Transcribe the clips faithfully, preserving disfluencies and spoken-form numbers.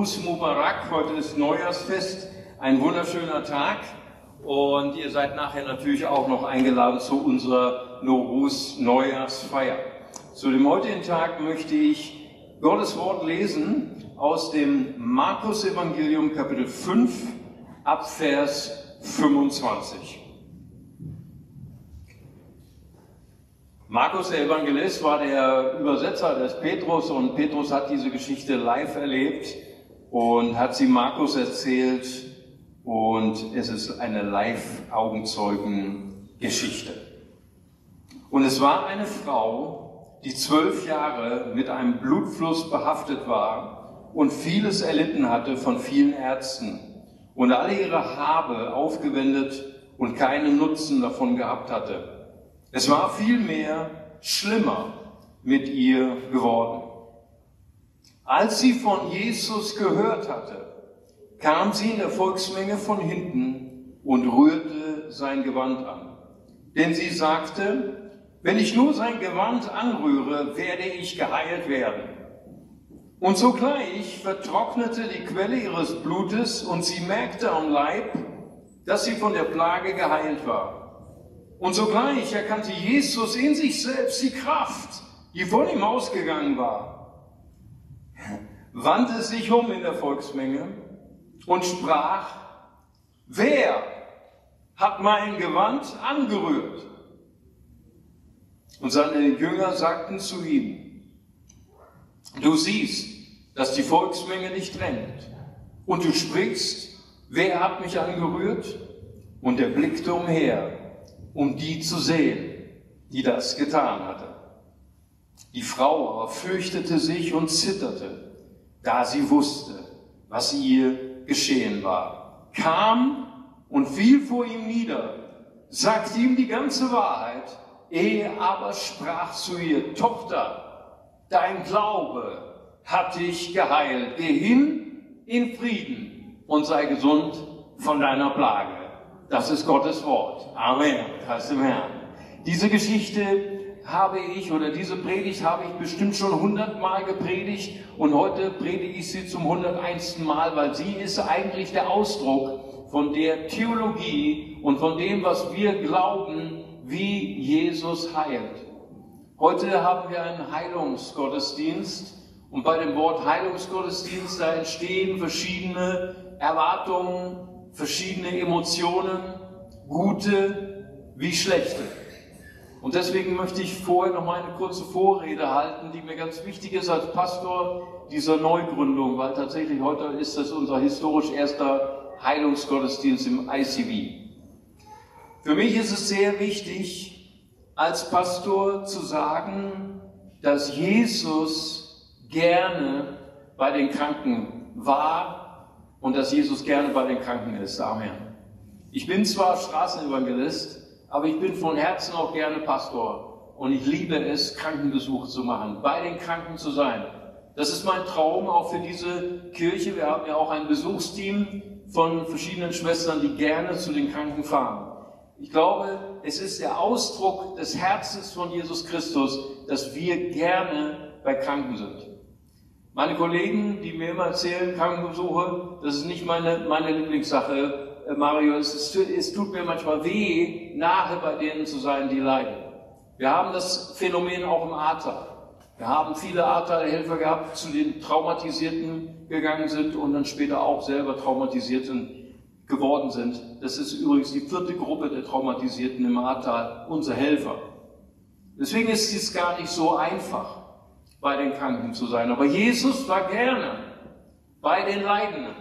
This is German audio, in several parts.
Noruz Mubarak, heute ist Neujahrsfest, ein wunderschöner Tag und ihr seid nachher natürlich auch noch eingeladen zu unserer Noruz Neujahrsfeier. Zu dem heutigen Tag möchte ich Gottes Wort lesen aus dem Markus-Evangelium Kapitel fünf ab Vers fünfundzwanzig. Markus, der Evangelist, war der Übersetzer des Petrus und Petrus hat diese Geschichte live erlebt und hat sie Markus erzählt und es ist eine Live-Augenzeugen-Geschichte. Und es war eine Frau, die zwölf Jahre mit einem Blutfluss behaftet war und vieles erlitten hatte von vielen Ärzten und alle ihre Habe aufgewendet und keinen Nutzen davon gehabt hatte. Es war vielmehr schlimmer mit ihr geworden. Als sie von Jesus gehört hatte, kam sie in der Volksmenge von hinten und rührte sein Gewand an. Denn sie sagte, wenn ich nur sein Gewand anrühre, werde ich geheilt werden. Und sogleich vertrocknete die Quelle ihres Blutes und sie merkte am Leib, dass sie von der Plage geheilt war. Und sogleich erkannte Jesus in sich selbst die Kraft, die von ihm ausgegangen war, wandte sich um in der Volksmenge und sprach, wer hat mein Gewand angerührt? Und seine Jünger sagten zu ihm, du siehst, dass die Volksmenge dich drängt und du sprichst, wer hat mich angerührt? Und er blickte umher, um die zu sehen, die das getan hatte. Die Frau aber fürchtete sich und zitterte, da sie wusste, was ihr geschehen war, kam und fiel vor ihm nieder, sagte ihm die ganze Wahrheit, er aber sprach zu ihr, Tochter, dein Glaube hat dich geheilt, geh hin in Frieden und sei gesund von deiner Plage. Das ist Gottes Wort. Amen. Preis dem Herrn. Diese Geschichte habe ich, oder diese Predigt habe ich bestimmt schon hundertmal gepredigt und heute predige ich sie zum hunderteinsten Mal, weil sie ist eigentlich der Ausdruck von der Theologie und von dem, was wir glauben, wie Jesus heilt. Heute haben wir einen Heilungsgottesdienst und bei dem Wort Heilungsgottesdienst, da entstehen verschiedene Erwartungen, verschiedene Emotionen, gute wie schlechte. Und deswegen möchte ich vorher noch mal eine kurze Vorrede halten, die mir ganz wichtig ist als Pastor dieser Neugründung, weil tatsächlich heute ist das unser historisch erster Heilungsgottesdienst im I C V. Für mich ist es sehr wichtig, als Pastor zu sagen, dass Jesus gerne bei den Kranken war, und dass Jesus gerne bei den Kranken ist. Amen. Ich bin zwar Straßenevangelist, aber ich bin von Herzen auch gerne Pastor. Und ich liebe es, Krankenbesuche zu machen, bei den Kranken zu sein. Das ist mein Traum auch für diese Kirche. Wir haben ja auch ein Besuchsteam von verschiedenen Schwestern, die gerne zu den Kranken fahren. Ich glaube, es ist der Ausdruck des Herzens von Jesus Christus, dass wir gerne bei Kranken sind. Meine Kollegen, die mir immer erzählen, Krankenbesuche, das ist nicht meine, meine Lieblingssache, Mario. Es, ist, es tut mir manchmal weh, nahe bei denen zu sein, die leiden. Wir haben das Phänomen auch im Ahrtal. Wir haben viele Ahrtal-Helfer gehabt, zu den Traumatisierten gegangen sind und dann später auch selber Traumatisierten geworden sind. Das ist übrigens die vierte Gruppe der Traumatisierten im Ahrtal, unsere Helfer. Deswegen ist es gar nicht so einfach, bei den Kranken zu sein. Aber Jesus war gerne bei den Leidenden.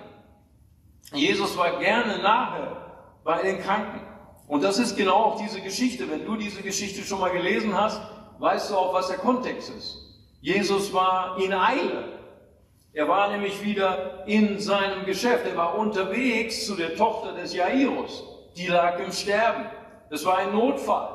Jesus war gerne nahe bei den Kranken. Und das ist genau auch diese Geschichte. Wenn du diese Geschichte schon mal gelesen hast, weißt du auch, was der Kontext ist. Jesus war in Eile. Er war nämlich wieder in seinem Geschäft. Er war unterwegs zu der Tochter des Jairus. Die lag im Sterben. Das war ein Notfall.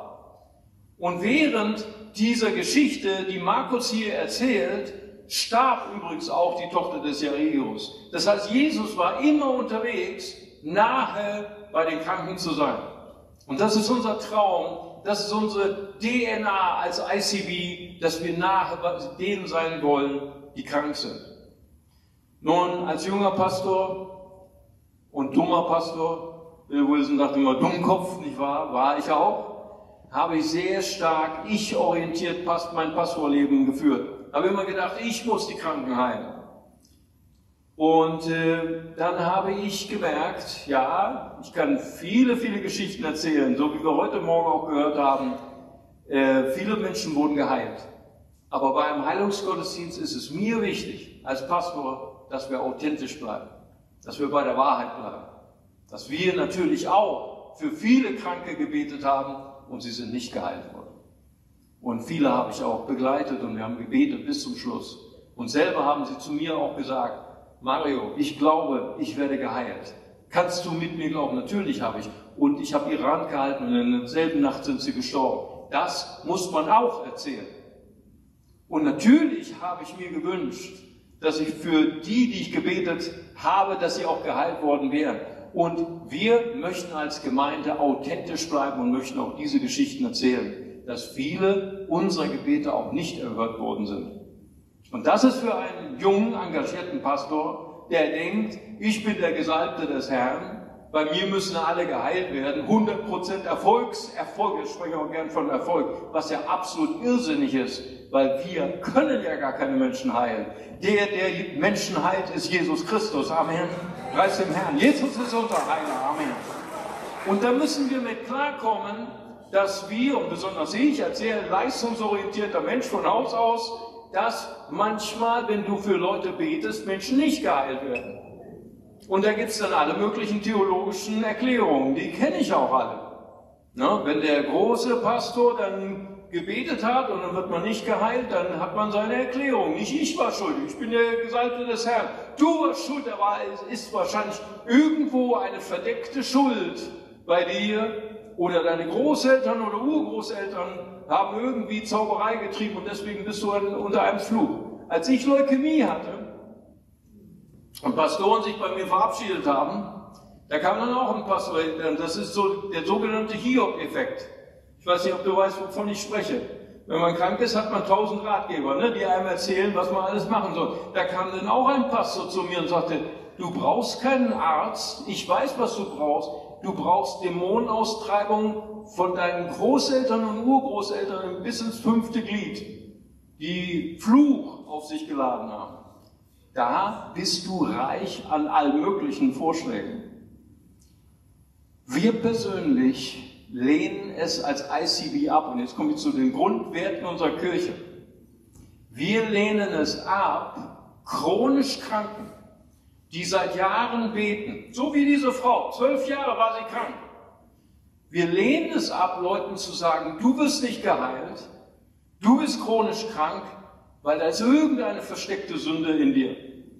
Und während dieser Geschichte, die Markus hier erzählt, starb übrigens auch die Tochter des Jairus. Das heißt, Jesus war immer unterwegs, nahe bei den Kranken zu sein. Und das ist unser Traum, das ist unsere D N A als I C V, dass wir nahe bei denen sein wollen, die krank sind. Nun, als junger Pastor und dummer Pastor, Bill Wilson dachte immer, Dummkopf, nicht wahr? War ich auch. Habe ich sehr stark ich-orientiert mein Pastorleben geführt. Habe immer gedacht, ich muss die Kranken heilen. Und äh, dann habe ich gemerkt, ja, ich kann viele, viele Geschichten erzählen, so wie wir heute Morgen auch gehört haben. Äh, viele Menschen wurden geheilt. Aber bei einem Heilungsgottesdienst ist es mir wichtig, als Pastor, dass wir authentisch bleiben, dass wir bei der Wahrheit bleiben, dass wir natürlich auch für viele Kranke gebetet haben und sie sind nicht geheilt worden. Und viele habe ich auch begleitet und wir haben gebetet bis zum Schluss. Und selber haben sie zu mir auch gesagt, Mario, ich glaube, ich werde geheilt. Kannst du mit mir glauben? Natürlich habe ich. Und ich habe ihre Hand gehalten und in derselben Nacht sind sie gestorben. Das muss man auch erzählen. Und natürlich habe ich mir gewünscht, dass ich für die, die ich gebetet habe, dass sie auch geheilt worden wären. Und wir möchten als Gemeinde authentisch bleiben und möchten auch diese Geschichten erzählen, dass viele unserer Gebete auch nicht erhört worden sind. Und das ist für einen jungen, engagierten Pastor, der denkt, ich bin der Gesalbte des Herrn, bei mir müssen alle geheilt werden, hundert Prozent Erfolgserfolg, ich spreche auch gern von Erfolg, was ja absolut irrsinnig ist, weil wir können ja gar keine Menschen heilen. Der, der Menschen heilt, ist Jesus Christus. Amen. Preis dem Herrn. Jesus ist unser Heiler. Amen. Und da müssen wir mit klarkommen, dass wir, und besonders ich als sehr leistungsorientierter Mensch von Haus aus, dass manchmal, wenn du für Leute betest, Menschen nicht geheilt werden. Und da gibt es dann alle möglichen theologischen Erklärungen, die kenne ich auch alle. Na, wenn der große Pastor dann gebetet hat und dann wird man nicht geheilt, dann hat man seine Erklärung. Nicht ich war schuldig, ich bin der Gesalbte des Herrn. Du warst schuld, aber es ist wahrscheinlich irgendwo eine verdeckte Schuld bei dir oder deine Großeltern oder Urgroßeltern haben irgendwie Zauberei getrieben und deswegen bist du unter einem Fluch. Als ich Leukämie hatte und Pastoren sich bei mir verabschiedet haben, da kam dann auch ein Pastor, das ist so der sogenannte Hiob-Effekt. Ich weiß nicht, ob du weißt, wovon ich spreche. Wenn man krank ist, hat man tausend Ratgeber, ne, die einem erzählen, was man alles machen soll. Da kam dann auch ein Pastor zu mir und sagte, du brauchst keinen Arzt, ich weiß, was du brauchst. Du brauchst Dämonenaustreibung von deinen Großeltern und Urgroßeltern bis ins fünfte Glied, die Fluch auf sich geladen haben. Da bist du reich an all möglichen Vorschlägen. Wir persönlich lehnen es als I C B ab. Und jetzt komme ich zu den Grundwerten unserer Kirche. Wir lehnen es ab, chronisch Kranken, die seit Jahren beten, so wie diese Frau, zwölf Jahre war sie krank. Wir lehnen es ab, Leuten zu sagen, du wirst nicht geheilt, du bist chronisch krank, weil da ist irgendeine versteckte Sünde in dir.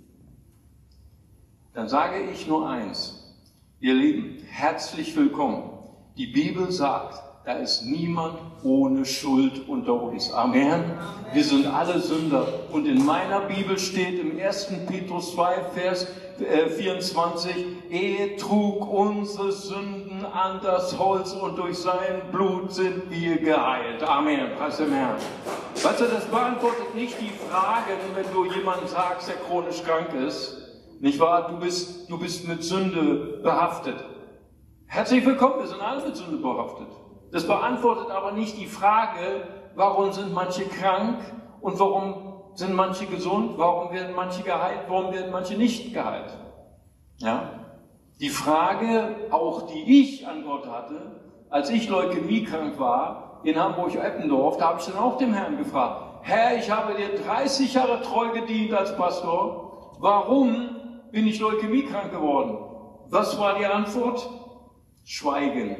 Dann sage ich nur eins, ihr Lieben, herzlich willkommen. Die Bibel sagt, da ist niemand ohne Schuld unter uns. Amen. Wir sind alle Sünder. Und in meiner Bibel steht im ersten Petrus zwei, Vers vierundzwanzig, er trug unsere Sünden an das Holz und durch sein Blut sind wir geheilt. Amen. Preis dem Herrn. Weißt du, das beantwortet nicht die Frage, wenn du jemandem sagst, der chronisch krank ist, nicht wahr? Du bist, du bist mit Sünde behaftet. Herzlich willkommen, wir sind alle mit Sünde behaftet. Das beantwortet aber nicht die Frage, warum sind manche krank und warum sind manche gesund, warum werden manche geheilt, warum werden manche nicht geheilt. Ja? Die Frage, auch die ich an Gott hatte, als ich leukämiekrank war, in Hamburg-Eppendorf, da habe ich dann auch dem Herrn gefragt, Herr, ich habe dir dreißig Jahre treu gedient als Pastor, warum bin ich leukämiekrank geworden? Was war die Antwort? Schweigen.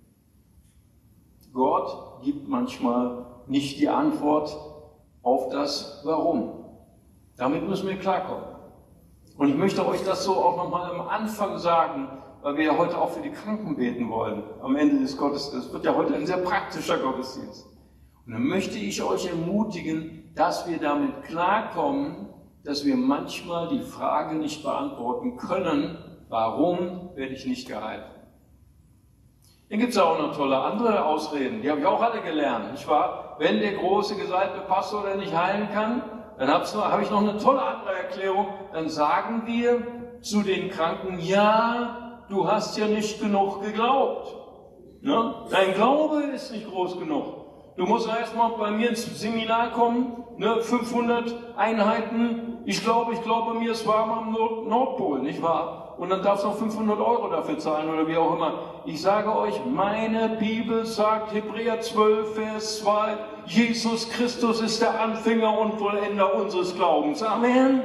Gott gibt manchmal nicht die Antwort auf das Warum. Damit müssen wir klarkommen. Und ich möchte euch das so auch nochmal am Anfang sagen, weil wir ja heute auch für die Kranken beten wollen, am Ende des Gottesdienstes. Das wird ja heute ein sehr praktischer Gottesdienst. Und dann möchte ich euch ermutigen, dass wir damit klarkommen, dass wir manchmal die Frage nicht beantworten können, warum werde ich nicht geheilt? Dann gibt es auch noch tolle andere Ausreden, die habe ich auch alle gelernt. Nicht wahr? Wenn der große gesalbte Pastor der nicht heilen kann, Dann habe hab ich noch eine tolle andere Erklärung. Dann sagen wir zu den Kranken, ja, du hast ja nicht genug geglaubt. Ne? Dein Glaube ist nicht groß genug. Du musst erst mal bei mir ins Seminar kommen, ne? fünfhundert Einheiten. Ich glaube, ich glaube mir, es war am Nord Nordpol, nicht wahr? Und dann darfst du noch fünfhundert Euro dafür zahlen oder wie auch immer. Ich sage euch, meine Bibel sagt, Hebräer zwölf, Vers zwei, Jesus Christus ist der Anfänger und Vollender unseres Glaubens. Amen.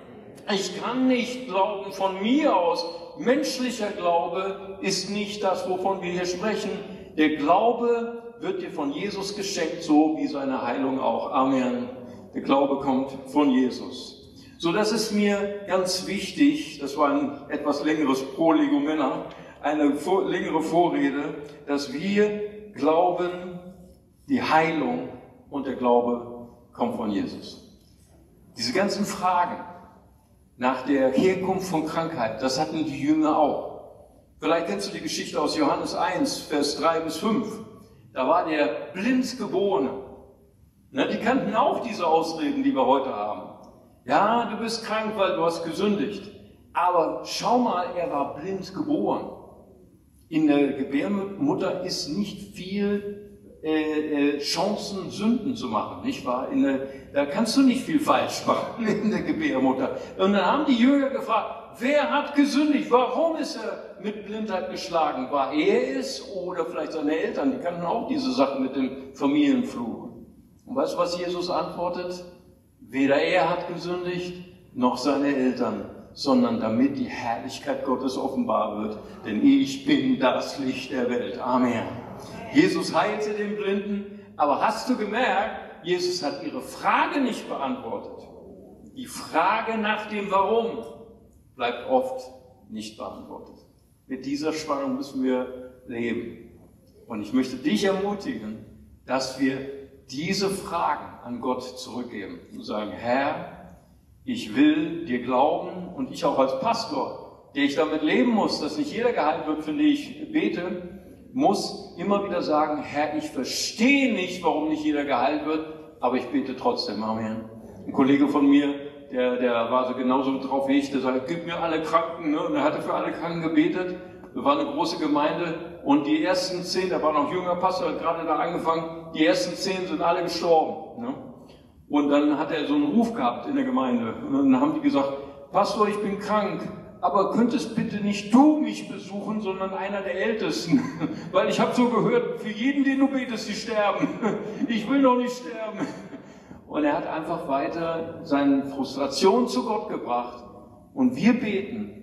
Ich kann nicht glauben von mir aus. Menschlicher Glaube ist nicht das, wovon wir hier sprechen. Der Glaube wird dir von Jesus geschenkt, so wie seine Heilung auch. Amen. Der Glaube kommt von Jesus. So, das ist mir ganz wichtig. Das war ein etwas längeres Prolegomena, eine vor, längere Vorrede, dass wir glauben, die Heilung und der Glaube kommt von Jesus. Diese ganzen Fragen nach der Herkunft von Krankheit, das hatten die Jünger auch. Vielleicht kennst du die Geschichte aus Johannes eins, Vers drei bis fünf. Da war der Blindgeborene. Na, die kannten auch diese Ausreden, die wir heute haben. Ja, du bist krank, weil du hast gesündigt. Aber schau mal, er war blind geboren. In der Gebärmutter ist nicht viel äh, äh, Chancen, Sünden zu machen, nicht wahr? In der, da kannst du nicht viel falsch machen in der Gebärmutter. Und dann haben die Jünger gefragt, wer hat gesündigt? Warum ist er mit Blindheit geschlagen? War er es oder vielleicht seine Eltern? Die kannten auch diese Sachen mit dem Familienfluch. Und weißt du, was Jesus antwortet? Weder er hat gesündigt, noch seine Eltern, sondern damit die Herrlichkeit Gottes offenbar wird. Denn ich bin das Licht der Welt. Amen. Jesus heilte den Blinden, aber hast du gemerkt, Jesus hat ihre Frage nicht beantwortet. Die Frage nach dem Warum bleibt oft nicht beantwortet. Mit dieser Spannung müssen wir leben. Und ich möchte dich ermutigen, dass wir diese Fragen an Gott zurückgeben und sagen, Herr, ich will dir glauben und ich auch als Pastor, der ich damit leben muss, dass nicht jeder geheilt wird, für den ich bete, muss immer wieder sagen, Herr, ich verstehe nicht, warum nicht jeder geheilt wird, aber ich bete trotzdem. Amen. Ein Kollege von mir, der, der war so genauso drauf wie ich, der sagt, gib mir alle Kranken, ne? Und er hatte für alle Kranken gebetet. Wir waren eine große Gemeinde und die ersten zehn, da war noch junger Pastor, hat gerade da angefangen, die ersten zehn sind alle gestorben. Ne? Und dann hat er so einen Ruf gehabt in der Gemeinde. Und dann haben die gesagt, Pastor, ich bin krank, aber könntest bitte nicht du mich besuchen, sondern einer der Ältesten. Weil ich habe so gehört, für jeden, den du betest, die sterben. Ich will noch nicht sterben. Und er hat einfach weiter seine Frustration zu Gott gebracht. Und wir beten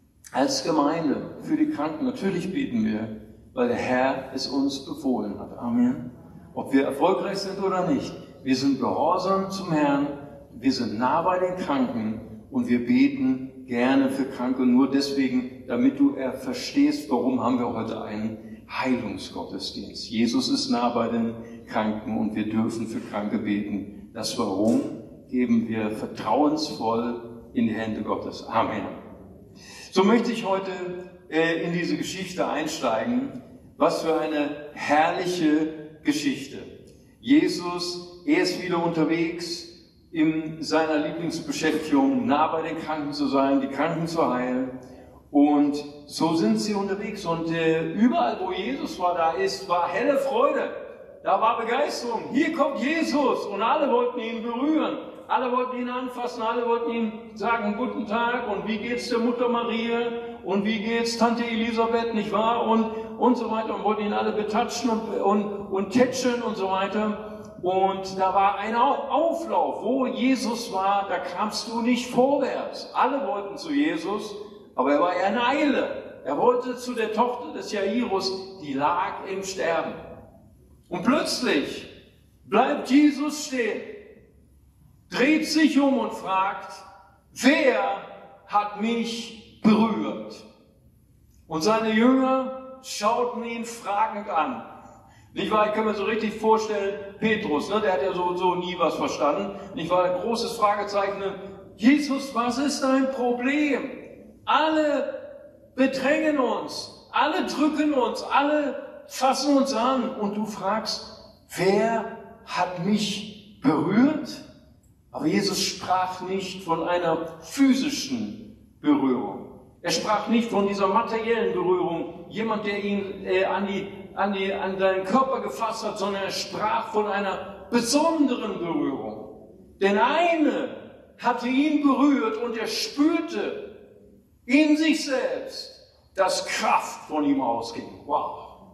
als Gemeinde für die Kranken. Natürlich beten wir, weil der Herr es uns befohlen hat. Amen. Ob wir erfolgreich sind oder nicht. Wir sind gehorsam zum Herrn. Wir sind nah bei den Kranken und wir beten gerne für Kranke. Nur deswegen, damit du er verstehst, warum haben wir heute einen Heilungsgottesdienst. Jesus ist nah bei den Kranken und wir dürfen für Kranke beten. Das Warum geben wir vertrauensvoll in die Hände Gottes. Amen. So möchte ich heute äh, in diese Geschichte einsteigen. Was für eine herrliche Geschichte. Jesus, er ist wieder unterwegs in seiner Lieblingsbeschäftigung, nah bei den Kranken zu sein, die Kranken zu heilen. Und so sind sie unterwegs. Und äh, überall, wo Jesus war, da ist, war helle Freude. Da war Begeisterung. Hier kommt Jesus. Und alle wollten ihn berühren. Alle wollten ihn anfassen. Alle wollten ihm sagen, guten Tag. Und wie geht's der Mutter Maria? Und wie geht's Tante Elisabeth, nicht wahr? Und, und so weiter. Und wollten ihn alle betatschen und, und, und tätscheln und so weiter. Und da war ein Auflauf. Wo Jesus war, da kamst du nicht vorwärts. Alle wollten zu Jesus, aber er war ja in Eile. Er wollte zu der Tochter des Jairus, die lag im Sterben. Und plötzlich bleibt Jesus stehen, dreht sich um und fragt, wer hat mich berührt? Und seine Jünger schauten ihn fragend an. Nicht wahr? Ich kann mir so richtig vorstellen, Petrus, ne, der hat ja so, so nie was verstanden. Nicht wahr? Ein großes Fragezeichen. Jesus, was ist dein Problem? Alle bedrängen uns, alle drücken uns, alle fassen uns an. Und du fragst, wer hat mich berührt? Aber Jesus sprach nicht von einer physischen Berührung. Er sprach nicht von dieser materiellen Berührung, jemand, der ihn äh, an, die, an, die, an seinen Körper gefasst hat, sondern er sprach von einer besonderen Berührung. Denn eine hatte ihn berührt und er spürte in sich selbst, dass Kraft von ihm ausging. Wow!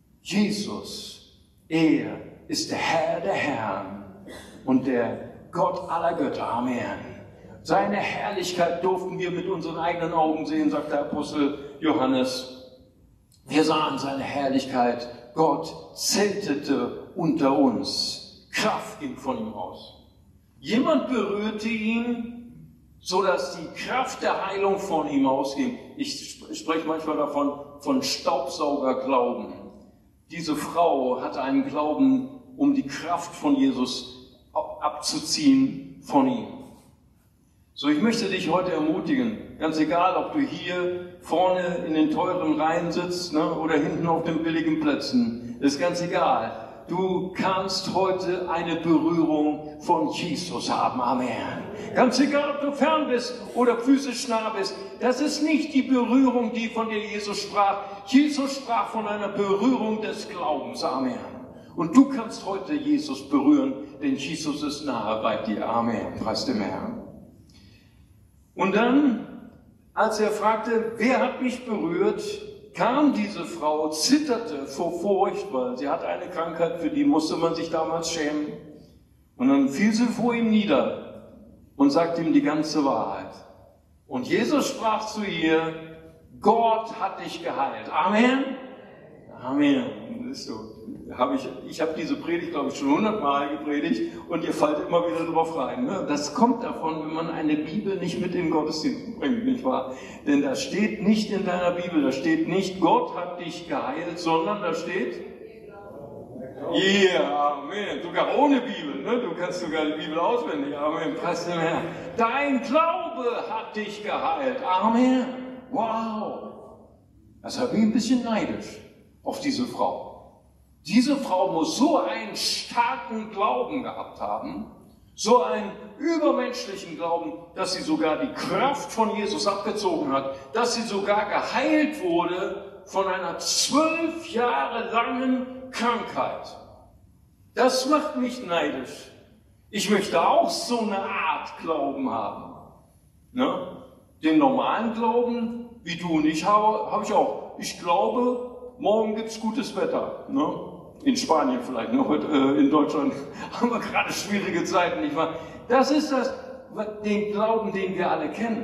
Jesus, er ist der Herr der Herren und der Gott aller Götter. Amen. Seine Herrlichkeit durften wir mit unseren eigenen Augen sehen, sagt der Apostel Johannes. Wir sahen seine Herrlichkeit. Gott zeltete unter uns. Kraft ging von ihm aus. Jemand berührte ihn, sodass die Kraft der Heilung von ihm ausging. Ich spreche manchmal davon, von Staubsaugerglauben. Diese Frau hatte einen Glauben, um die Kraft von Jesus abzuziehen von ihm. So, ich möchte dich heute ermutigen, ganz egal, ob du hier vorne in den teuren Reihen sitzt, ne, oder hinten auf den billigen Plätzen, ist ganz egal. Du kannst heute eine Berührung von Jesus haben. Amen. Ganz egal, ob du fern bist oder physisch nah bist. Das ist nicht die Berührung, die von der Jesus sprach. Jesus sprach von einer Berührung des Glaubens. Amen. Und du kannst heute Jesus berühren, denn Jesus ist nahe bei dir. Amen. Preis dem Herrn. Und dann, als er fragte, wer hat mich berührt, kam diese Frau, zitterte vor Furcht, weil sie hatte eine Krankheit, für die musste man sich damals schämen. Und dann fiel sie vor ihm nieder und sagte ihm die ganze Wahrheit. Und Jesus sprach zu ihr, Gott hat dich geheilt. Amen. Amen. Das ist so. Hab ich ich habe diese Predigt, glaube ich, schon hundertmal gepredigt und ihr fallt immer wieder drauf rein. Ne? Das kommt davon, wenn man eine Bibel nicht mit in den Gottesdienst bringt, nicht wahr? Denn da steht nicht in deiner Bibel, da steht nicht, Gott hat dich geheilt, sondern da steht, ja, yeah, Amen. Sogar ohne Bibel, ne? Du kannst sogar die Bibel auswendig. Amen. Preis dem Herrn. Dein Glaube hat dich geheilt. Amen. Wow. Das hat mich ein bisschen neidisch auf diese Frau. Diese Frau muss so einen starken Glauben gehabt haben, so einen übermenschlichen Glauben, dass sie sogar die Kraft von Jesus abgezogen hat, dass sie sogar geheilt wurde von einer zwölf Jahre langen Krankheit. Das macht mich neidisch. Ich möchte auch so eine Art Glauben haben. Ne? Den normalen Glauben, wie du und ich habe, habe ich auch. Ich glaube, morgen gibt es gutes Wetter. Ne? In Spanien vielleicht, ne? Heute, äh, in Deutschland haben wir gerade schwierige Zeiten, nicht wahr? Das ist das, den Glauben, den wir alle kennen.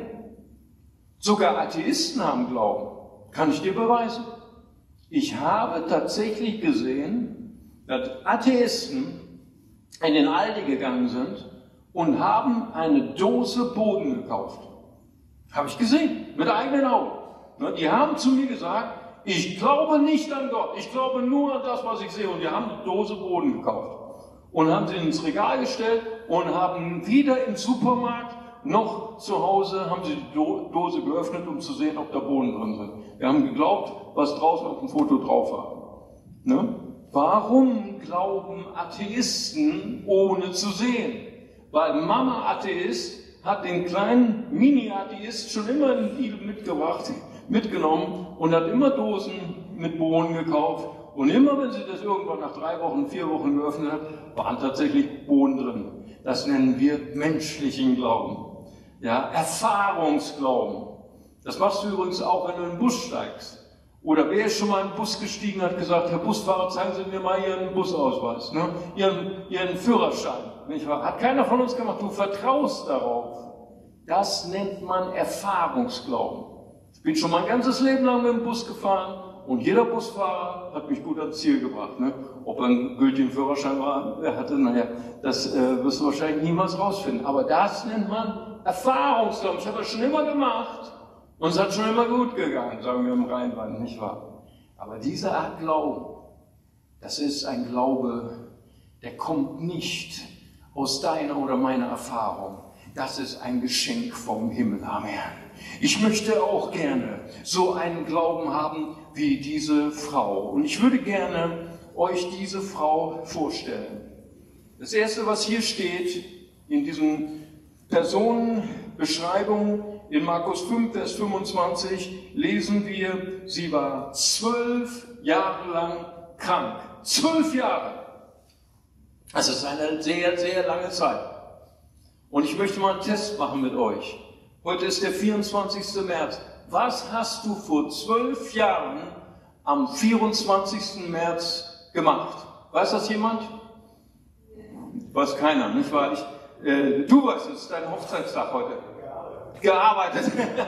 Sogar Atheisten haben Glauben. Kann ich dir beweisen. Ich habe tatsächlich gesehen, dass Atheisten in den Aldi gegangen sind und haben eine Dose Boden gekauft. Habe ich gesehen, mit eigenen Augen. Die haben zu mir gesagt, ich glaube nicht an Gott, ich glaube nur an das, was ich sehe. Und wir haben eine Dose Boden gekauft und haben sie ins Regal gestellt und haben wieder im Supermarkt noch zu Hause, haben sie die Do- Dose geöffnet, um zu sehen, ob da Bohnen drin sind. Wir haben geglaubt, was draußen auf dem Foto drauf war. Ne? Warum glauben Atheisten, ohne zu sehen? Weil Mama Atheist hat den kleinen Mini-Atheist schon immer in die Bibel mitgebracht, mitgenommen und hat immer Dosen mit Bohnen gekauft. Und immer, wenn sie das irgendwann nach drei Wochen, vier Wochen geöffnet hat, waren tatsächlich Bohnen drin. Das nennen wir menschlichen Glauben. Ja, Erfahrungsglauben. Das machst du übrigens auch, wenn du in den Bus steigst. Oder wer ist schon mal in den Bus gestiegen und hat gesagt, Herr Busfahrer, zeigen Sie mir mal Ihren Busausweis, ne? Ihren, Ihren Führerschein. Nicht wahr? Hat keiner von uns gemacht. Du vertraust darauf. Das nennt man Erfahrungsglauben. Ich bin schon mein ganzes Leben lang mit dem Bus gefahren und jeder Busfahrer hat mich gut ans Ziel gebracht. Ne? Ob er einen gültigen Führerschein war, er hatte, naja, das äh, wirst du wahrscheinlich niemals rausfinden. Aber das nennt man Erfahrungsglauben. Ich habe das schon immer gemacht und es hat schon immer gut gegangen, sagen wir im Rheinland, nicht wahr? Aber diese Art Glauben, das ist ein Glaube, der kommt nicht aus deiner oder meiner Erfahrung. Das ist ein Geschenk vom Himmel. Amen. Ich möchte auch gerne so einen Glauben haben wie diese Frau. Und ich würde gerne euch diese Frau vorstellen. Das erste, was hier steht, In diesen Personenbeschreibungen in Markus fünf, Vers fünfundzwanzig lesen wir, sie war zwölf Jahre lang krank. Zwölf Jahre! Das ist eine sehr, sehr lange Zeit. Und ich möchte mal einen Test machen mit euch. Heute ist der vierundzwanzigste März. Was hast du vor zwölf Jahren am vierundzwanzigsten März gemacht? Weiß das jemand? Weiß keiner, nicht wahr? Ich, äh, du weißt es, ist dein Hochzeitstag heute. Gearbeitet.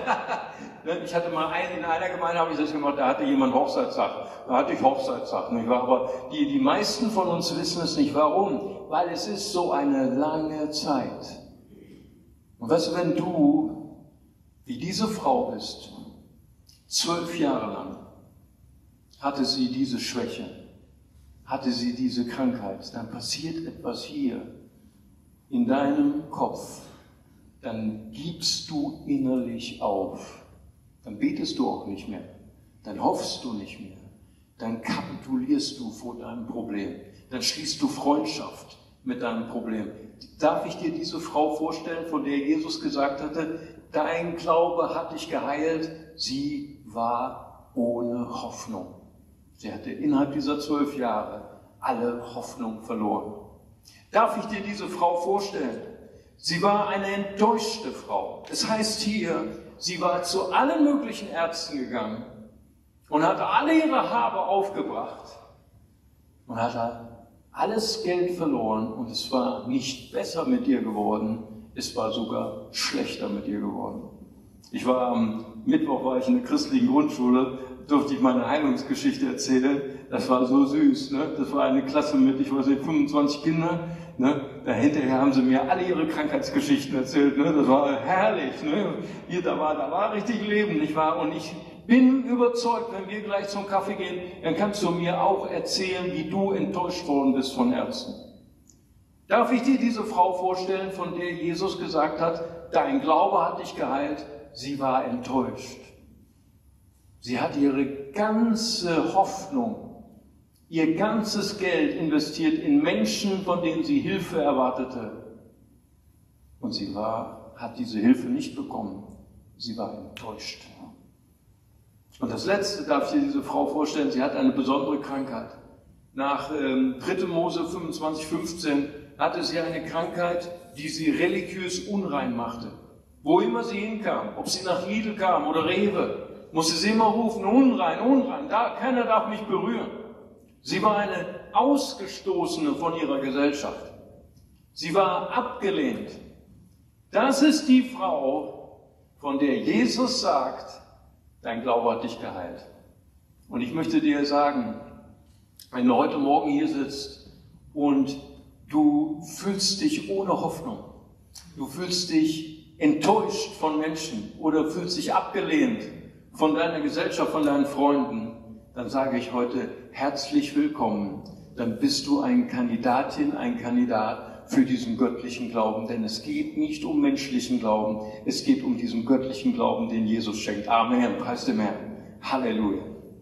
Ich hatte mal einen, in einer Gemeinde habe ich das gemacht, da hatte jemand Hochzeitstag. Da hatte ich Hochzeitstag, nicht wahr? Aber die, die meisten von uns wissen es nicht. Warum? Weil es ist so eine lange Zeit. Und weißt du, wenn du wie diese Frau bist, zwölf Jahre lang, hatte sie diese Schwäche, hatte sie diese Krankheit, dann passiert etwas hier in deinem Kopf, dann gibst du innerlich auf. Dann betest du auch nicht mehr, dann hoffst du nicht mehr, dann kapitulierst du vor deinem Problem, dann schließt du Freundschaft mit deinem Problem. Darf ich dir diese Frau vorstellen, von der Jesus gesagt hatte, dein Glaube hat dich geheilt? Sie war ohne Hoffnung. Sie hatte innerhalb dieser zwölf Jahre alle Hoffnung verloren. Darf ich dir diese Frau vorstellen? Sie war eine enttäuschte Frau. Es heißt hier, sie war zu allen möglichen Ärzten gegangen und hatte alle ihre Habe aufgebracht und hatte alles Geld verloren und es war nicht besser mit ihr geworden, es war sogar schlechter mit ihr geworden. Ich war am Mittwoch war ich in der christlichen Grundschule, durfte ich meine Heilungsgeschichte erzählen. Das war so süß, ne? Das war eine Klasse mit, ich weiß nicht, fünfundzwanzig Kindern. Ne? Dahinterher haben sie mir alle ihre Krankheitsgeschichten erzählt. Ne? Das war herrlich. Ne? Hier, da war, da war richtig Leben, nicht wahr? Und ich bin überzeugt, wenn wir gleich zum Kaffee gehen, dann kannst du mir auch erzählen, wie du enttäuscht worden bist von Ärzten. Darf ich dir diese Frau vorstellen, von der Jesus gesagt hat, dein Glaube hat dich geheilt? Sie war enttäuscht. Sie hat ihre ganze Hoffnung, ihr ganzes Geld investiert in Menschen, von denen sie Hilfe erwartete. Und sie war, hat diese Hilfe nicht bekommen. Sie war enttäuscht. Und das Letzte darf ich dir diese Frau vorstellen, sie hat eine besondere Krankheit. Nach ähm, dritter Mose fünfundzwanzig, fünfzehn hatte sie eine Krankheit, die sie religiös unrein machte. Wo immer sie hinkam, ob sie nach Lidl kam oder Rewe, musste sie immer rufen, unrein, unrein, da, keiner darf mich berühren. Sie war eine Ausgestoßene von ihrer Gesellschaft. Sie war abgelehnt. Das ist die Frau, von der Jesus sagt, dein Glaube hat dich geheilt. Und ich möchte dir sagen, wenn du heute Morgen hier sitzt und du fühlst dich ohne Hoffnung, du fühlst dich enttäuscht von Menschen oder fühlst dich abgelehnt von deiner Gesellschaft, von deinen Freunden, dann sage ich heute herzlich willkommen. Dann bist du eine Kandidatin, ein Kandidat für diesen göttlichen Glauben. Denn es geht nicht um menschlichen Glauben, es geht um diesen göttlichen Glauben, den Jesus schenkt. Amen, preis dem Herrn. Halleluja.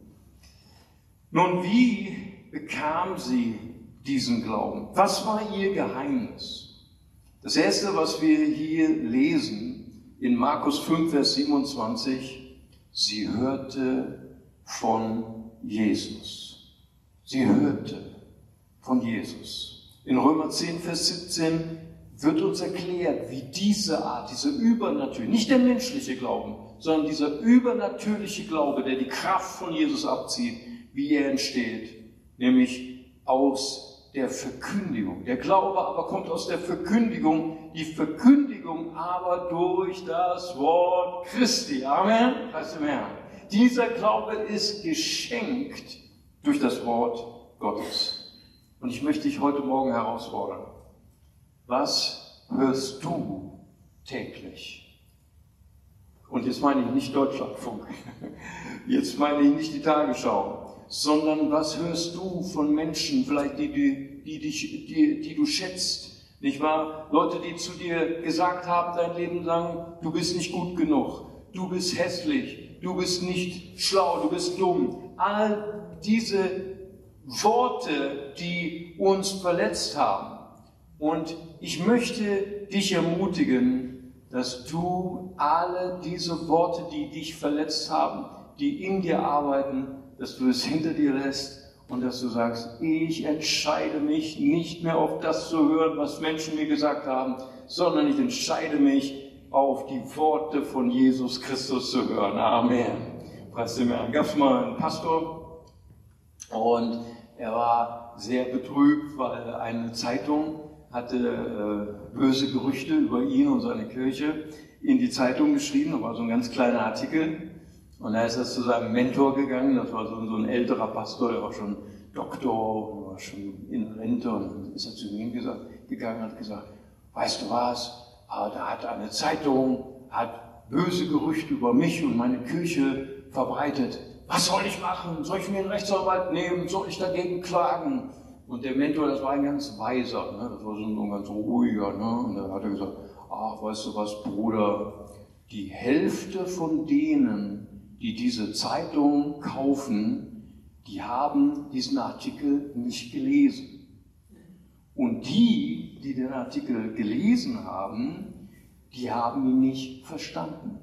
Nun, wie bekam sie diesen Glauben? Was war ihr Geheimnis? Das Erste, was wir hier lesen, in Markus fünf, Vers siebenundzwanzig, sie hörte von Jesus. Sie hörte von Jesus. In Römer zehn, Vers siebzehn wird uns erklärt, wie diese Art, diese übernatürliche, nicht der menschliche Glauben, sondern dieser übernatürliche Glaube, der die Kraft von Jesus abzieht, wie er entsteht, nämlich aus der Verkündigung. Der Glaube aber kommt aus der Verkündigung, die Verkündigung aber durch das Wort Christi. Amen. Preis dem Herrn. Dieser Glaube ist geschenkt durch das Wort Gottes. Und ich möchte dich heute Morgen herausfordern. Was hörst du täglich? Und jetzt meine ich nicht Deutschlandfunk, jetzt meine ich nicht die Tagesschau, sondern was hörst du von Menschen, vielleicht die, die, die, dich, die, die du schätzt, nicht wahr? Leute, die zu dir gesagt haben, dein Leben lang, du bist nicht gut genug, du bist hässlich, du bist nicht schlau, du bist dumm. All diese Worte, die uns verletzt haben. Und ich möchte dich ermutigen, dass du alle diese Worte, die dich verletzt haben, die in dir arbeiten, dass du es hinter dir lässt und dass du sagst, ich entscheide mich nicht mehr auf das zu hören, was Menschen mir gesagt haben, sondern ich entscheide mich auf die Worte von Jesus Christus zu hören. Amen. Preis dem Herrn. Gab es mal einen Pastor und er war sehr betrübt, weil eine Zeitung hatte äh, böse Gerüchte über ihn und seine Kirche in die Zeitung geschrieben. Da war so ein ganz kleiner Artikel. Und da ist er zu seinem Mentor gegangen. Das war so, so ein älterer Pastor, der war schon Doktor, war schon in Rente. Und dann ist er zu ihm gesagt, gegangen und hat gesagt, weißt du was, da hat eine Zeitung, hat böse Gerüchte über mich und meine Kirche verbreitet. Was soll ich machen? Soll ich mir einen Rechtsanwalt nehmen? Soll ich dagegen klagen? Und der Mentor, das war ein ganz weiser, ne? Das war so ein ganz ruhiger. Ne? Und dann hat er gesagt, ach, weißt du was, Bruder, die Hälfte von denen, die diese Zeitung kaufen, die haben diesen Artikel nicht gelesen. Und die, die den Artikel gelesen haben, die haben ihn nicht verstanden.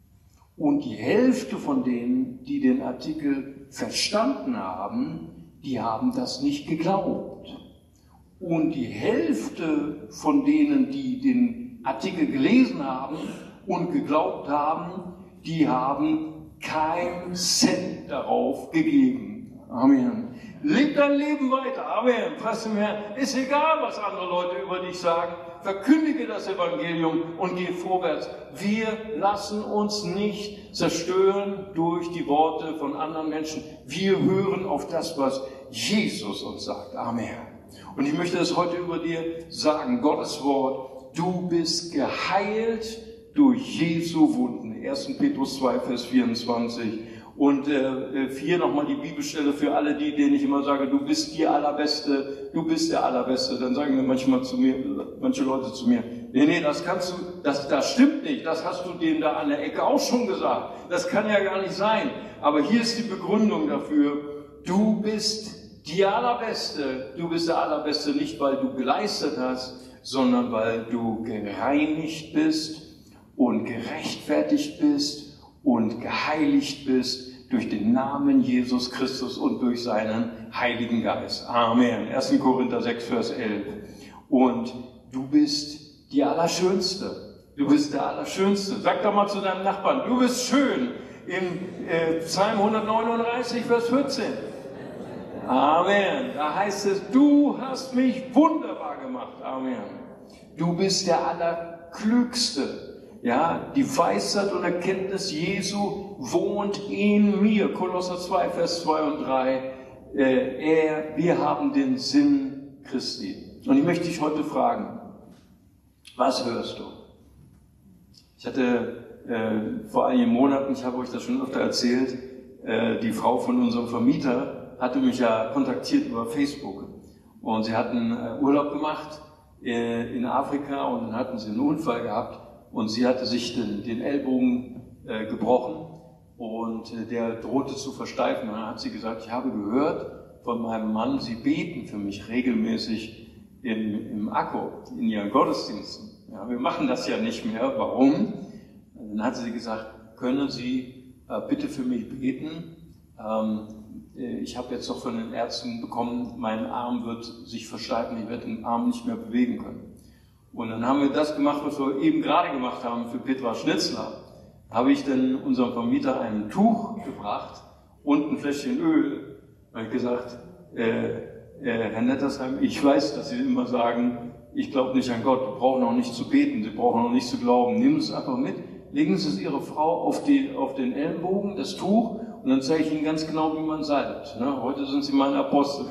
Und die Hälfte von denen, die den Artikel verstanden haben, die haben das nicht geglaubt. Und die Hälfte von denen, die den Artikel gelesen haben und geglaubt haben, die haben keinen Cent darauf gegeben. Amen. Leb dein Leben weiter. Amen. Preis dem Herrn. Ist egal, was andere Leute über dich sagen. Verkündige das Evangelium und geh vorwärts. Wir lassen uns nicht zerstören durch die Worte von anderen Menschen. Wir hören auf das, was Jesus uns sagt. Amen. Und ich möchte das heute über dir sagen. Gottes Wort. Du bist geheilt durch Jesu Wunden. erster Petrus zwei, Vers vierundzwanzig. Und äh, vier nochmal die Bibelstelle für alle die, denen ich immer sage, du bist die Allerbeste, du bist der Allerbeste. Dann sagen mir manchmal zu mir, manche Leute zu mir, nee, nee, das kannst du, das, das stimmt nicht, das hast du denen da an der Ecke auch schon gesagt. Das kann ja gar nicht sein. Aber hier ist die Begründung dafür, du bist die Allerbeste. Du bist der Allerbeste nicht, weil du geleistet hast, sondern weil du gereinigt bist und gerechtfertigt bist und geheiligt bist durch den Namen Jesus Christus und durch seinen Heiligen Geist. Amen. erster Korinther sechs, Vers elf. Und du bist die Allerschönste. Du bist der Allerschönste. Sag doch mal zu deinem Nachbarn, du bist schön. In äh, Psalm hundertneununddreißig, Vers vierzehn. Amen. Da heißt es, du hast mich wunderbar gemacht. Amen. Du bist der Allerklügste. Ja, die Weisheit und Erkenntnis Jesu wohnt in mir. Kolosser zwei, Vers zwei und drei. Äh, er, wir haben den Sinn Christi. Und ich möchte dich heute fragen, was hörst du? Ich hatte äh, vor einigen Monaten, ich habe euch das schon öfter erzählt, äh, die Frau von unserem Vermieter hatte mich ja kontaktiert über Facebook. Und sie hatten äh, Urlaub gemacht äh, in Afrika und dann hatten sie einen Unfall gehabt. Und sie hatte sich den, den Ellbogen äh, gebrochen und äh, der drohte zu versteifen. Und dann hat sie gesagt, ich habe gehört von meinem Mann, sie beten für mich regelmäßig im, im Akko, in ihren Gottesdiensten. Ja, wir machen das ja nicht mehr. Warum? Und dann hat sie gesagt, können Sie äh, bitte für mich beten? Ähm, äh, ich habe jetzt doch von den Ärzten bekommen, mein Arm wird sich versteifen, ich werde den Arm nicht mehr bewegen können. Und dann haben wir das gemacht, was wir eben gerade gemacht haben für Petra Schnitzler. Habe ich dann unserem Vermieter ein Tuch gebracht und ein Fläschchen Öl. Da habe ich gesagt, äh, äh, Herr Nettersheim, ich weiß, dass Sie immer sagen, ich glaube nicht an Gott, Sie brauchen auch nicht zu beten, Sie brauchen auch nicht zu glauben. Nehmen Sie es einfach mit, legen Sie es Ihrer Frau auf, die, auf den Ellenbogen, das Tuch, und dann zeige ich Ihnen ganz genau, wie man salbt. Ne? Heute sind Sie mein Apostel.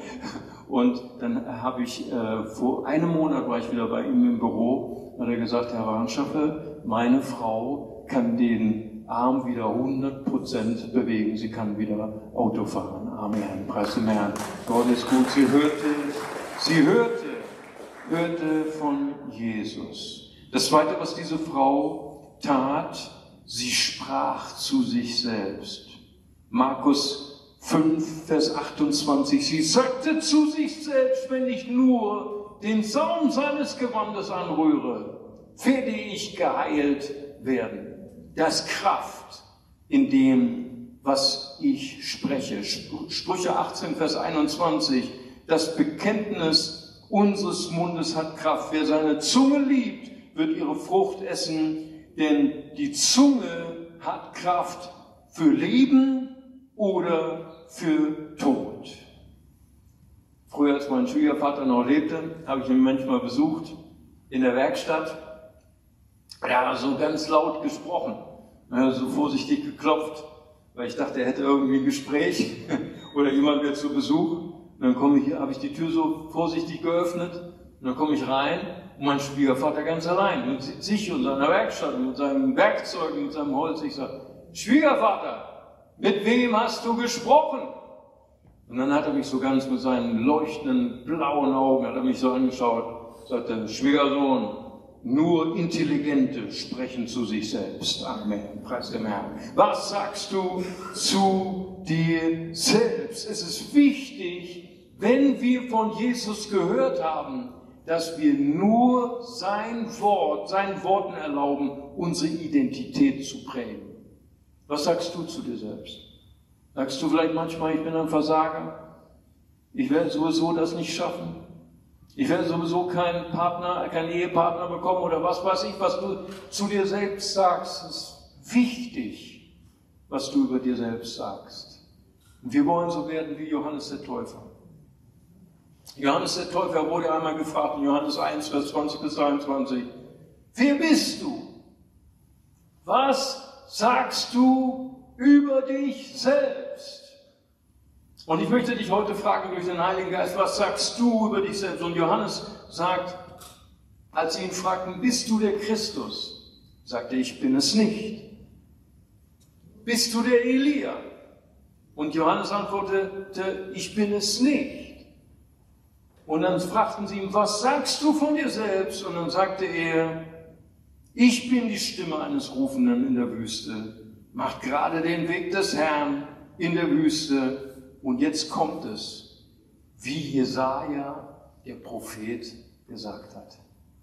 Und dann habe ich, äh, vor einem Monat war ich wieder bei ihm im Büro, hat er gesagt, Herr Warnschaffe, meine Frau kann den Arm wieder hundert Prozent bewegen, sie kann wieder Auto fahren. Amen, preis dem Herrn. Gott ist gut, sie hörte, sie hörte, hörte von Jesus. Das Zweite, was diese Frau tat, sie sprach zu sich selbst. Markus fünf, Vers achtundzwanzig, sie sagte zu sich selbst, wenn ich nur den Saum seines Gewandes anrühre, werde ich geheilt werden. Da ist Kraft in dem, was ich spreche. Sprüche achtzehn, Vers einundzwanzig. Das Bekenntnis unseres Mundes hat Kraft. Wer seine Zunge liebt, wird ihre Frucht essen, denn die Zunge hat Kraft für Leben oder für Tod. Früher, als mein Schwiegervater noch lebte, habe ich ihn manchmal besucht in der Werkstatt. Er hat so ganz laut gesprochen, so vorsichtig geklopft, weil ich dachte, er hätte irgendwie ein Gespräch oder jemand wäre zu Besuch. Und dann komme ich, habe ich die Tür so vorsichtig geöffnet und dann komme ich rein und mein Schwiegervater ganz allein mit sich und seiner Werkstatt, mit seinen Werkzeugen, mit seinem Holz. Ich sage, Schwiegervater, mit wem hast du gesprochen? Und dann hat er mich so ganz mit seinen leuchtenden blauen Augen, hat er mich so angeschaut, sagte, Schwiegersohn, nur Intelligente sprechen zu sich selbst. Amen. Preis dem Herrn. Was sagst du zu dir selbst? Es ist wichtig, wenn wir von Jesus gehört haben, dass wir nur sein Wort, seinen Worten erlauben, unsere Identität zu prägen. Was sagst du zu dir selbst? Sagst du vielleicht manchmal, ich bin ein Versager, ich werde sowieso das nicht schaffen, ich werde sowieso keinen Partner, keinen Ehepartner bekommen oder was weiß ich, was du zu dir selbst sagst. Es ist wichtig, was du über dir selbst sagst. Und wir wollen so werden wie Johannes der Täufer. Johannes der Täufer wurde einmal gefragt in Johannes eins, Vers zwanzig bis dreiundzwanzig, wer bist du? Was sagst du über dich selbst? Und ich möchte dich heute fragen durch den Heiligen Geist, was sagst du über dich selbst? Und Johannes sagt, als sie ihn fragten, bist du der Christus? Sagte, ich bin es nicht. Bist du der Elia? Und Johannes antwortete, ich bin es nicht. Und dann fragten sie ihn, was sagst du von dir selbst? Und dann sagte er, ich bin die Stimme eines Rufenden in der Wüste. Macht gerade den Weg des Herrn in der Wüste. Und jetzt kommt es, wie Jesaja, der Prophet, gesagt hat.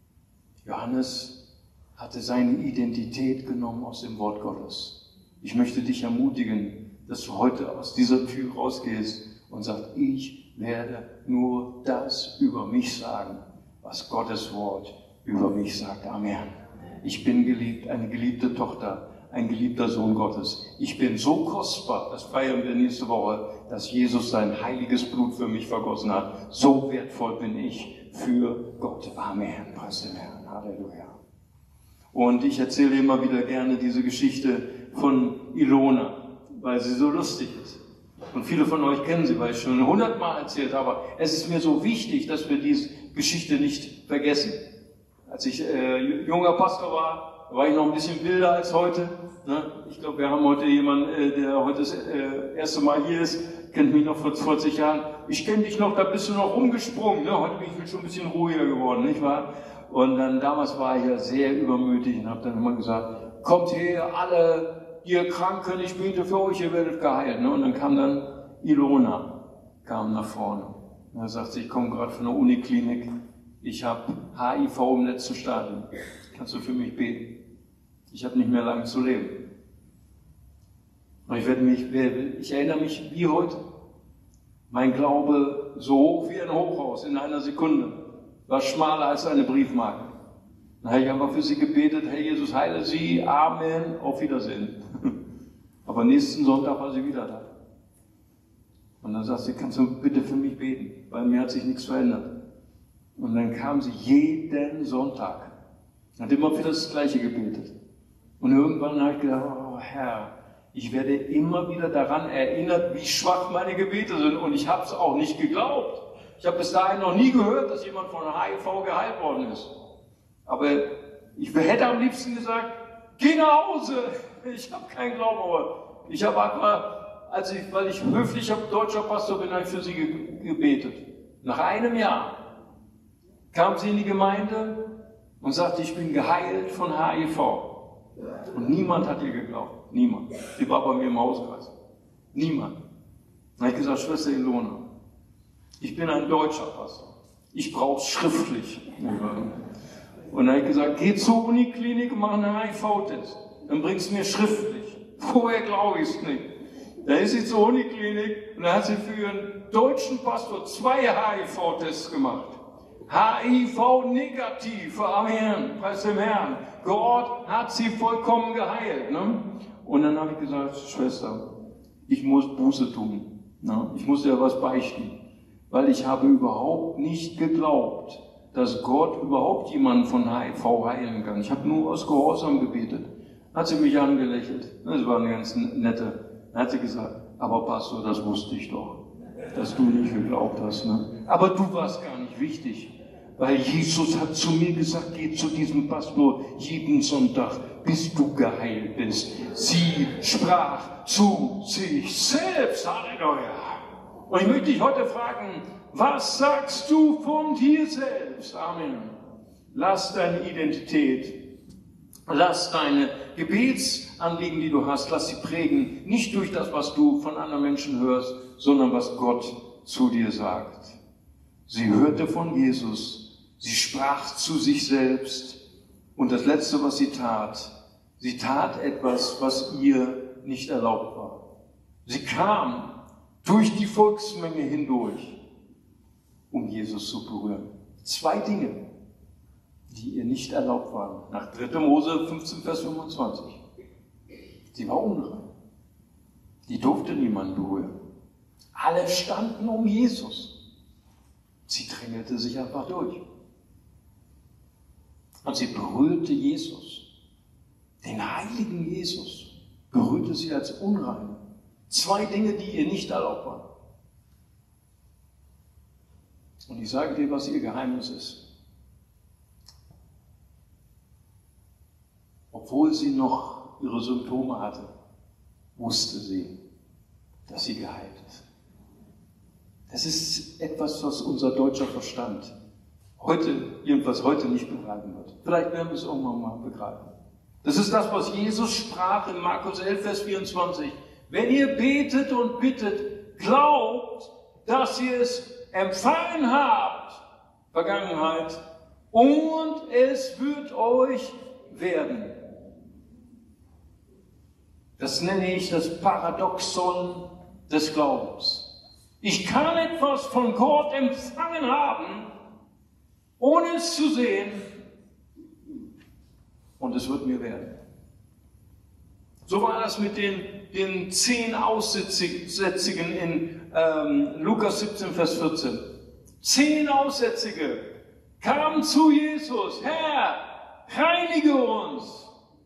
Johannes hatte seine Identität genommen aus dem Wort Gottes. Ich möchte dich ermutigen, dass du heute aus dieser Tür rausgehst und sagst, ich werde nur das über mich sagen, was Gottes Wort über mich sagt. Amen. Ich bin geliebt, eine geliebte Tochter, ein geliebter Sohn Gottes. Ich bin so kostbar, das feiern wir nächste Woche, dass Jesus sein heiliges Blut für mich vergossen hat. So wertvoll bin ich für Gott. Amen. Preis den Herrn. Halleluja. Und ich erzähle immer wieder gerne diese Geschichte von Ilona, weil sie so lustig ist. Und viele von euch kennen sie, weil ich schon hundertmal erzählt habe. Es ist mir so wichtig, dass wir diese Geschichte nicht vergessen. Als ich äh, junger Pastor war, war ich noch ein bisschen wilder als heute. Ne? Ich glaube, wir haben heute jemanden, äh, der heute das äh, erste Mal hier ist, kennt mich noch vor vierzig Jahren. Ich kenne dich noch, da bist du noch rumgesprungen. Ne? Heute bin ich schon ein bisschen ruhiger geworden, nicht wahr? Und dann damals war ich ja sehr übermütig und habe dann immer gesagt, kommt her, alle, ihr Kranken, ich bete für euch, ihr werdet geheilt. Ne? Und dann kam dann Ilona, kam nach vorne. Und er sagte, ich komme gerade von der Uniklinik. Ich habe H I V im letzten Stadium. Kannst du für mich beten? Ich habe nicht mehr lange zu leben. Und ich, werde mich, ich erinnere mich wie heute. Mein Glaube so hoch wie ein Hochhaus in einer Sekunde. War schmaler als eine Briefmarke. Dann habe ich einfach für sie gebetet, Herr Jesus, heile sie, Amen, auf Wiedersehen. Aber nächsten Sonntag war sie wieder da. Und dann sagte sie, kannst du bitte für mich beten? Bei mir hat sich nichts verändert. Und dann kam sie jeden Sonntag. Hat immer für das Gleiche gebetet. Und irgendwann habe ich gedacht, oh Herr, ich werde immer wieder daran erinnert, wie schwach meine Gebete sind. Und ich habe es auch nicht geglaubt. Ich habe bis dahin noch nie gehört, dass jemand von H I V geheilt worden ist. Aber ich hätte am liebsten gesagt, geh nach Hause. Ich habe keinen Glauben, aber ich habe einfach, als ich, weil ich höflicher deutscher Pastor bin, habe ich für sie ge gebetet. Nach einem Jahr kam sie in die Gemeinde und sagte, ich bin geheilt von H I V. Und niemand hat ihr geglaubt. Niemand. Sie war bei mir im Hauskreis. Niemand. Dann habe ich gesagt, Schwester Ilona, ich bin ein deutscher Pastor. Ich brauche es schriftlich. Und dann habe ich gesagt, geh zur Uniklinik und mach einen H I V-Test. Dann bringst du mir schriftlich. Vorher glaube ich es nicht. Da ist sie zur Uniklinik und da hat sie für ihren deutschen Pastor zwei H I V-Tests gemacht. H I V-negativ, Amen, preis dem Herrn. Gott hat sie vollkommen geheilt. Ne? Und dann habe ich gesagt, Schwester, ich muss Buße tun. Ne? Ich muss dir was beichten. Weil ich habe überhaupt nicht geglaubt, dass Gott überhaupt jemanden von H I V heilen kann. Ich habe nur aus Gehorsam gebetet. Hat sie mich angelächelt. Das war eine ganz nette. Dann hat sie gesagt, aber Pastor, das wusste ich doch, dass du nicht geglaubt hast. Ne? Aber du warst gar nicht wichtig. Weil Jesus hat zu mir gesagt, geh zu diesem Pastor jeden Sonntag, bis du geheilt bist. Sie sprach zu sich selbst. Halleluja. Und ich möchte dich heute fragen, was sagst du von dir selbst? Amen. Lass deine Identität, lass deine Gebetsanliegen, die du hast, lass sie prägen. Nicht durch das, was du von anderen Menschen hörst, sondern was Gott zu dir sagt. Sie hörte von Jesus, sie sprach zu sich selbst. Und das Letzte, was sie tat, sie tat etwas, was ihr nicht erlaubt war. Sie kam durch die Volksmenge hindurch, um Jesus zu berühren. Zwei Dinge, die ihr nicht erlaubt waren. Nach dritter Mose fünfzehn, Vers fünfundzwanzig. Sie war unrein. Die durfte niemand berühren. Alle standen um Jesus. Sie drängelte sich einfach durch. Und sie berührte Jesus. Den heiligen Jesus berührte sie als unrein. Zwei Dinge, die ihr nicht erlaubt waren. Und ich sage dir, was ihr Geheimnis ist. Obwohl sie noch ihre Symptome hatte, wusste sie, dass sie geheilt ist. Das ist etwas, was unser deutscher Verstand heute, jedenfalls heute nicht begreifen wird. Vielleicht werden wir es irgendwann mal begreifen. Das ist das, was Jesus sprach in Markus elf, Vers vierundzwanzig. Wenn ihr betet und bittet, glaubt, dass ihr es empfangen habt, Vergangenheit, und es wird euch werden. Das nenne ich das Paradoxon des Glaubens. Ich kann etwas von Gott empfangen haben, ohne es zu sehen, und es wird mir werden. So war das mit den, den zehn Aussätzigen in ähm, Lukas siebzehn, Vers vierzehn. Zehn Aussätzige kamen zu Jesus. Herr, reinige uns.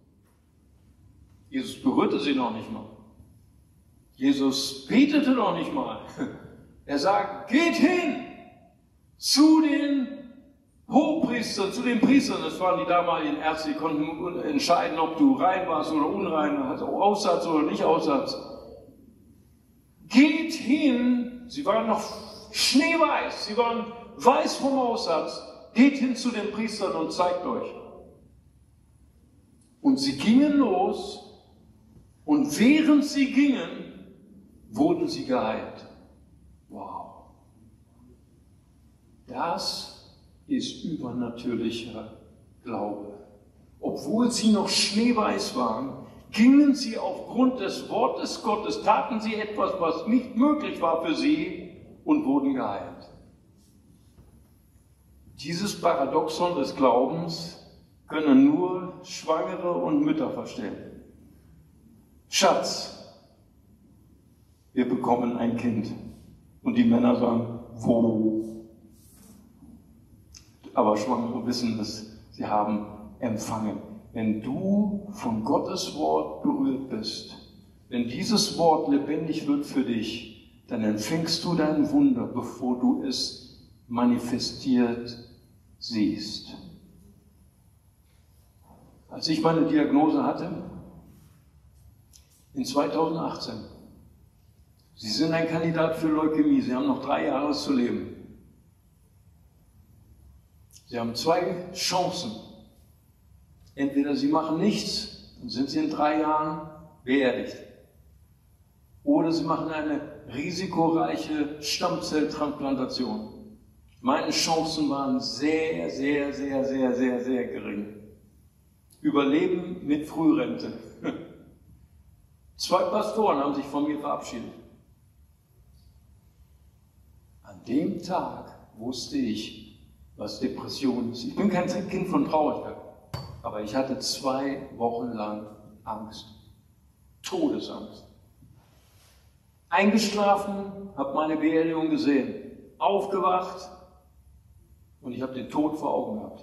Jesus berührte sie noch nicht mal. Jesus betete noch nicht mal. Er sagt, geht hin zu den Hochpriestern, zu den Priestern. Das waren die damaligen Ärzte, die konnten entscheiden, ob du rein warst oder unrein, also Aussatz oder nicht Aussatz. Geht hin, sie waren noch schneeweiß, sie waren weiß vom Aussatz. Geht hin zu den Priestern und zeigt euch. Und sie gingen los und während sie gingen, wurden sie geheilt. Wow. Das ist übernatürlicher Glaube. Obwohl sie noch schneeweiß waren, gingen sie aufgrund des Wortes Gottes, taten sie etwas, was nicht möglich war für sie und wurden geheilt. Dieses Paradoxon des Glaubens können nur Schwangere und Mütter verstehen. Schatz, wir bekommen ein Kind. Und die Männer sagen, wo? Aber Schwangere wissen es, sie haben empfangen. Wenn du von Gottes Wort berührt bist, wenn dieses Wort lebendig wird für dich, dann empfängst du dein Wunder, bevor du es manifestiert siehst. Als ich meine Diagnose hatte, in zweitausendachtzehn, Sie sind ein Kandidat für Leukämie, Sie haben noch drei Jahre zu leben. Sie haben zwei Chancen. Entweder Sie machen nichts, dann sind Sie in drei Jahren beerdigt. Oder Sie machen eine risikoreiche Stammzelltransplantation. Meine Chancen waren sehr, sehr, sehr, sehr, sehr, sehr gering. Überleben mit Frührente. Zwei Pastoren haben sich von mir verabschiedet. An dem Tag wusste ich, was Depression ist. Ich bin kein Kind von Traurigkeit, aber ich hatte zwei Wochen lang Angst. Todesangst. Eingeschlafen, habe meine Beerdigung gesehen, aufgewacht und ich habe den Tod vor Augen gehabt.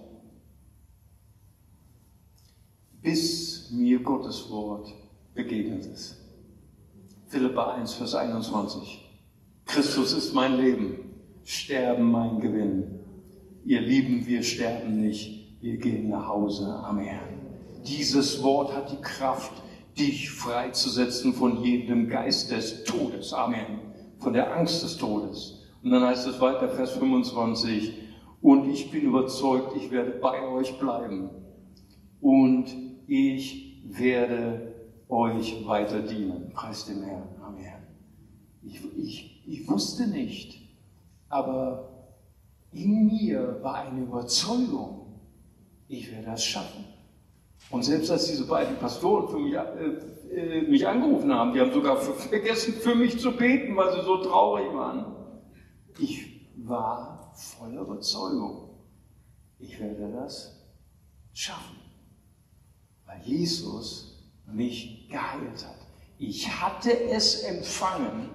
Bis mir Gottes Wort begegnet ist. Philipper eins, Vers einundzwanzig. Christus ist mein Leben, Sterben mein Gewinn. Ihr Lieben, wir sterben nicht, wir gehen nach Hause. Amen. Dieses Wort hat die Kraft, dich freizusetzen von jedem Geist des Todes. Amen. Von der Angst des Todes. Und dann heißt es weiter, Vers fünfundzwanzig. Und ich bin überzeugt, ich werde bei euch bleiben. Und ich werde euch weiter dienen. Preis dem Herrn. Amen. Ich, ich, ich wusste nicht, aber in mir war eine Überzeugung, ich werde das schaffen. Und selbst als diese beiden Pastoren für mich, äh, mich angerufen haben, die haben sogar vergessen, für mich zu beten, weil sie so traurig waren. Ich war voller Überzeugung, ich werde das schaffen, weil Jesus mich geheilt hat. Ich hatte es empfangen,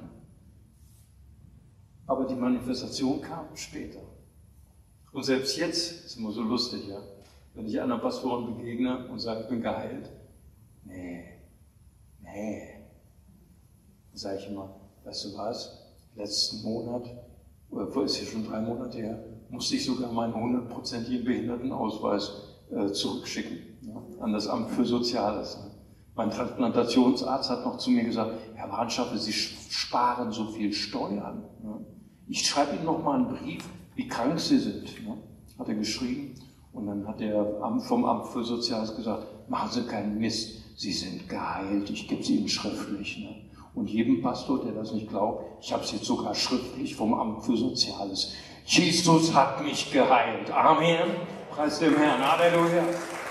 aber die Manifestation kam später. Und selbst jetzt, ist immer so lustig, ja, wenn ich anderen Pastoren begegne und sage, ich bin geheilt. Nee, nee. Dann sage ich immer, weißt du was, letzten Monat, oder ist ja schon drei Monate her, musste ich sogar meinen hundertprozentigen Behindertenausweis äh, zurückschicken, ja, an das Amt für Soziales. Ne. Mein Transplantationsarzt hat noch zu mir gesagt, Herr Warnschaffe, Sie sparen so viel Steuern. Ne. Ich schreibe Ihnen noch mal einen Brief, wie krank Sie sind. Ne. Hat er geschrieben. Und dann hat der vom Amt für Soziales gesagt, machen Sie keinen Mist, Sie sind geheilt, ich gebe es Ihnen schriftlich. Ne? Und jedem Pastor, der das nicht glaubt, ich habe es jetzt sogar schriftlich vom Amt für Soziales. Jesus hat mich geheilt. Amen. Preis dem Herrn. Halleluja.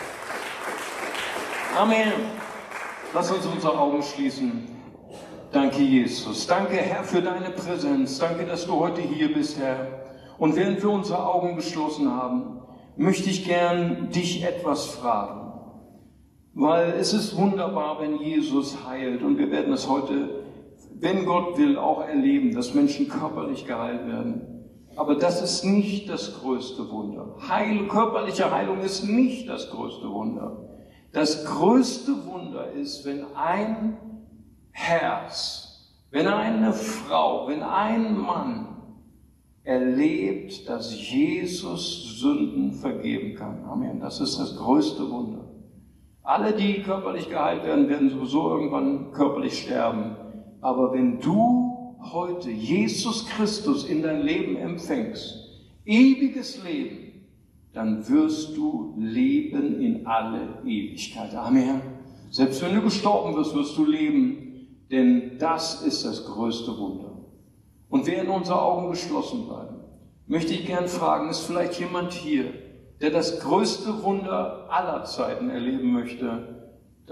Amen. Lass uns unsere Augen schließen. Danke, Jesus. Danke, Herr, für deine Präsenz. Danke, dass du heute hier bist, Herr. Und während wir unsere Augen geschlossen haben, möchte ich gern dich etwas fragen. Weil es ist wunderbar, wenn Jesus heilt. Und wir werden es heute, wenn Gott will, auch erleben, dass Menschen körperlich geheilt werden. Aber das ist nicht das größte Wunder. Heil, körperliche Heilung ist nicht das größte Wunder. Das größte Wunder ist, wenn ein Herz, wenn eine Frau, wenn ein Mann erlebt, dass Jesus Sünden vergeben kann. Amen. Das ist das größte Wunder. Alle, die körperlich geheilt werden, werden sowieso irgendwann körperlich sterben. Aber wenn du heute Jesus Christus in dein Leben empfängst, ewiges Leben, dann wirst du leben in alle Ewigkeit. Amen. Selbst wenn du gestorben wirst, wirst du leben, denn das ist das größte Wunder. Und während unsere Augen geschlossen bleiben, möchte ich gern fragen, ist vielleicht jemand hier, der das größte Wunder aller Zeiten erleben möchte,